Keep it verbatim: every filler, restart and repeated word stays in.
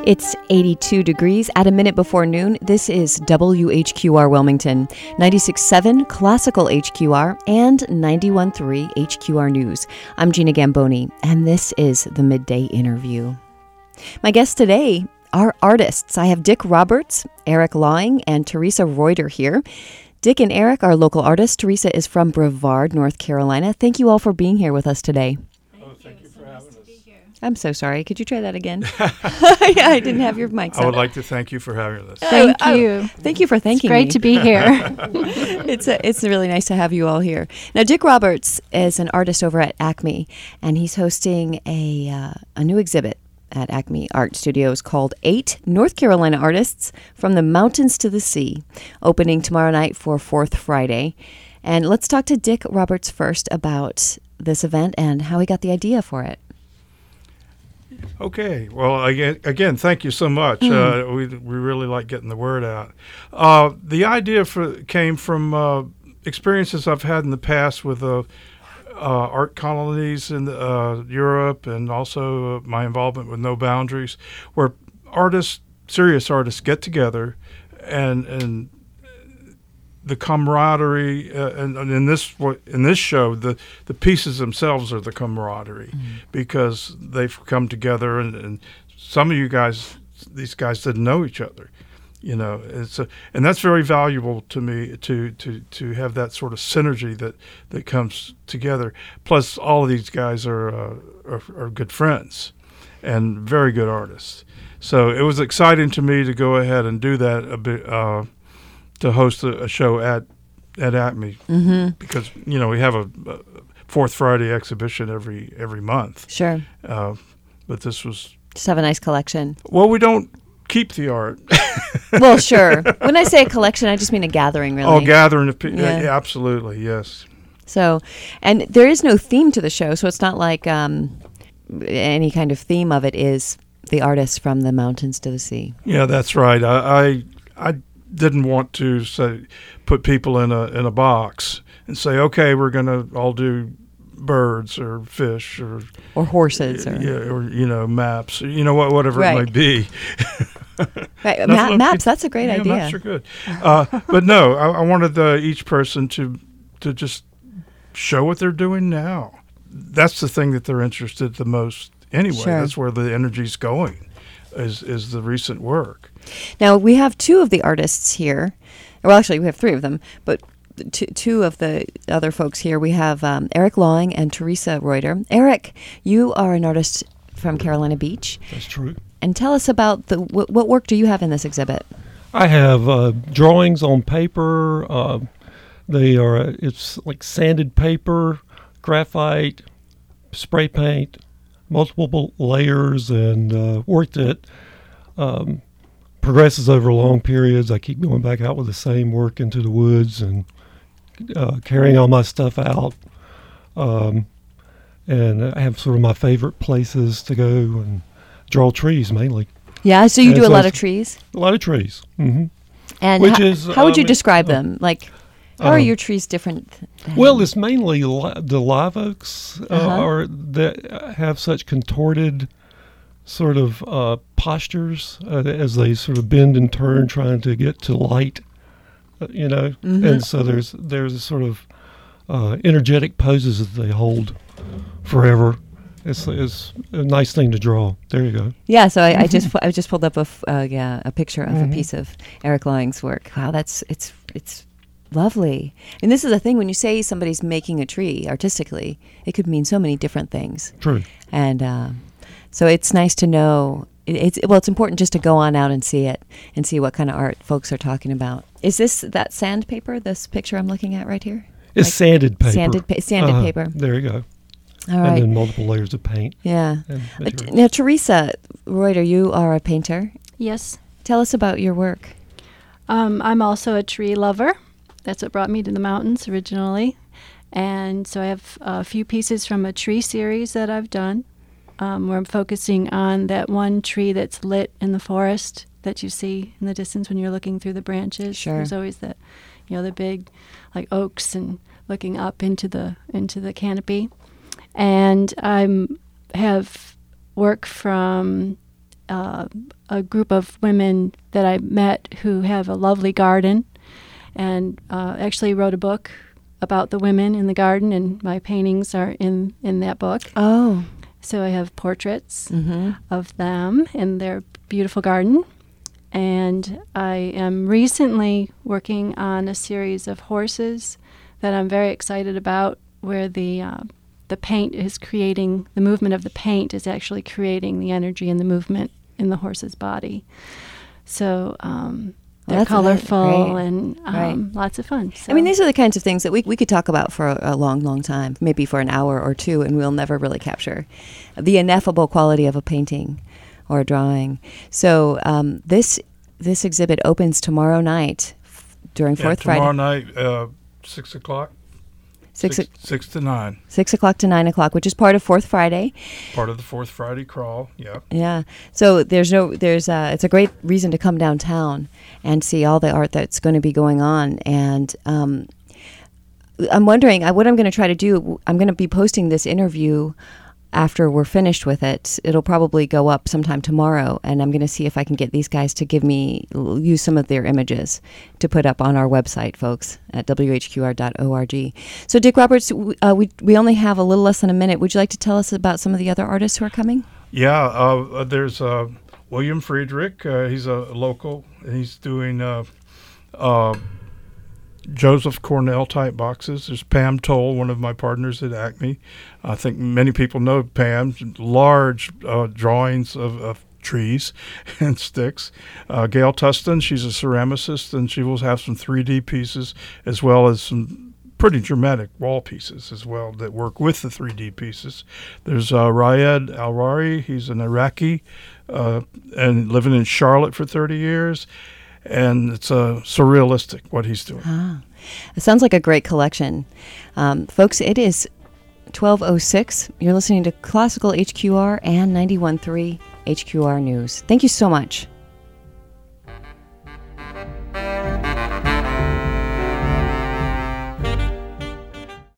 It's eighty-two degrees at a minute before noon. This is W H Q R Wilmington, ninety-six point seven Classical H Q R and ninety-one point three H Q R News. I'm Gina Gamboni, and this is the Midday Interview. My guests today are artists. I have Dick Roberts, Eric Lawing, and Teresa Reuter here. Dick and Eric are local artists. Teresa is from Brevard, North Carolina. Thank you all for being here with us today. Oh, thank you for having us. I'm so sorry. Could you try that again? Yeah, I didn't have your mic set I would up. like to thank you for having us. Thank oh, you. Oh, thank you for thanking it's great me. to be here. it's a, it's really nice to have you all here. Now, Dick Roberts is an artist over at Acme, and he's hosting a uh, a new exhibit at Acme Art Studios called Eight North Carolina Artists from the Mountains to the Sea, opening tomorrow night for Fourth Friday. And let's talk to Dick Roberts first about this event and how he got the idea for it. Okay. Well, again, again, thank you so much. Mm. Uh, we we really like getting the word out. Uh, the idea for came from uh, experiences I've had in the past with uh, uh, art colonies in uh, Europe, and also uh, my involvement with No Boundaries, where artists, serious artists, get together, and and the camaraderie, uh, and, and in this in this show, the, the pieces themselves are the camaraderie, mm-hmm. because they've come together, and, and some of you guys, these guys didn't know each other, you know. It's a, and that's very valuable to me to to to have that sort of synergy that, that comes together. Plus, all of these guys are uh, are, are good friends, and very good artists. So it was exciting to me to go ahead and do that a bit. Uh, to host a, a show at at Acme, mm-hmm. because you know we have a, a Fourth Friday exhibition every every month. Sure. Uh, but this was just have a nice collection. Well, we don't keep the art. Well, sure. When I say a collection, I just mean a gathering, really. Oh, gathering of people. Yeah. Yeah, absolutely, yes. So, and there is no theme to the show, so it's not like um, any kind of theme of it is the artists from the mountains to the sea. Yeah, that's right. I I. I didn't want to say put people in a in a box and say, okay, we're going to all do birds or fish or or horses or yeah, or you know maps, you know what whatever right. it might be. Right. Ma- maps, that's a great yeah, idea. Maps are good, uh, but no, I, I wanted the, each person to to just show what they're doing now. That's the thing that they're interested the most anyway. Sure. That's where the energy's going. Is is the recent work. Now, we have two of the artists here. Well, actually, we have three of them, but two, two of the other folks here. We have um, Eric Lawing and Teresa Reuter. Eric, you are an artist from Carolina Beach. That's true. And tell us about the wh- what work do you have in this exhibit? I have uh, drawings on paper. Uh, they are, it's like sanded paper, graphite, spray paint, multiple layers, and uh, work that um, progresses over long periods. I keep going back out with the same work into the woods and uh, carrying all my stuff out. Um, and I have sort of my favorite places to go and draw trees mainly. Yeah, so you and do so a lot of trees? A lot of trees. Mm-hmm. And Which how, is, how would you um, describe uh, them? Like, how are um, your trees different? Than Well, it's mainly li- the live oaks uh, Uh-huh. are that have such contorted sort of uh, postures uh, as they sort of bend and turn, trying to get to light. Uh, you know, Mm-hmm. and so there's there's a sort of uh, energetic poses that they hold forever. It's it's a nice thing to draw. There you go. Yeah, so I, I just I just pulled up a f- uh, yeah a picture of Mhm. a piece of Eric Lawing's work. Wow, that's it's it's lovely. And this is the thing, when you say somebody's making a tree artistically, it could mean so many different things. True. And uh, so it's nice to know. It, it's well, it's important just to go on out and see it and see what kind of art folks are talking about. Is this that sandpaper? This picture I'm looking at right here? It's Like sanded paper. Sanded pa- sanded Uh-huh. paper. There you go. All right. And then multiple layers of paint. Yeah. and Uh, material. now, Teresa Reuter, you are a painter. Yes. Tell us about your work. Um, I'm also a tree lover. That's what brought me to the mountains originally. And so I have a few pieces from a tree series that I've done, um, where I'm focusing on that one tree that's lit in the forest that you see in the distance when you're looking through the branches. Sure. There's always that, you know, the big, like oaks and looking up into the into the canopy. And I have work from uh, a group of women that I met who have a lovely garden, and uh, actually wrote a book about the women in the garden, and my paintings are in, in that book. Oh. So I have portraits Mm-hmm. of them in their beautiful garden. And I am recently working on a series of horses that I'm very excited about, where the uh, the paint is creating, the movement of the paint is actually creating the energy and the movement in the horse's body. So um, they're Well, that's- colorful right, and um, right. lots of fun. So. I mean, these are the kinds of things that we, we could talk about for a, a long, long time, maybe for an hour or two, and we'll never really capture the ineffable quality of a painting or a drawing. So um, this this exhibit opens tomorrow night f- during Yeah, Fourth tomorrow Friday. night, uh, six o'clock. Six, Six, six to nine. six o'clock to nine o'clock, which is part of Fourth Friday. Part of the Fourth Friday crawl. Yeah. Yeah. So there's no, there's, uh, it's a great reason to come downtown and see all the art that's going to be going on. And um, I'm wondering, uh, what I'm going to try to do, I'm going to be posting this interview after we're finished with it. It'll probably go up sometime tomorrow, and I'm going to see if I can get these guys to give me, use some of their images to put up on our website, folks, at w h q r dot org. So, Dick Roberts, w- uh, we we only have a little less than a minute. Would you like to tell us about some of the other artists who are coming? Yeah. Uh, there's uh, William Friedrich. Uh, he's a local, and he's doing uh, uh, Joseph Cornell type boxes. There's Pam Toll, one of my partners at Acme. I think many people know Pam. Large uh, drawings of, of trees and sticks. Uh, Gail Tustin, she's a ceramicist, and she will have some three D pieces as well as some pretty dramatic wall pieces as well that work with the three D pieces. There's uh, Rayed Alwari. He's an Iraqi uh, and living in Charlotte for thirty years. And it's uh, surrealistic what he's doing. Ah, it sounds like a great collection. Um, folks, it is twelve oh six. You're listening to Classical H Q R and ninety-one point three H Q R News. Thank you so much.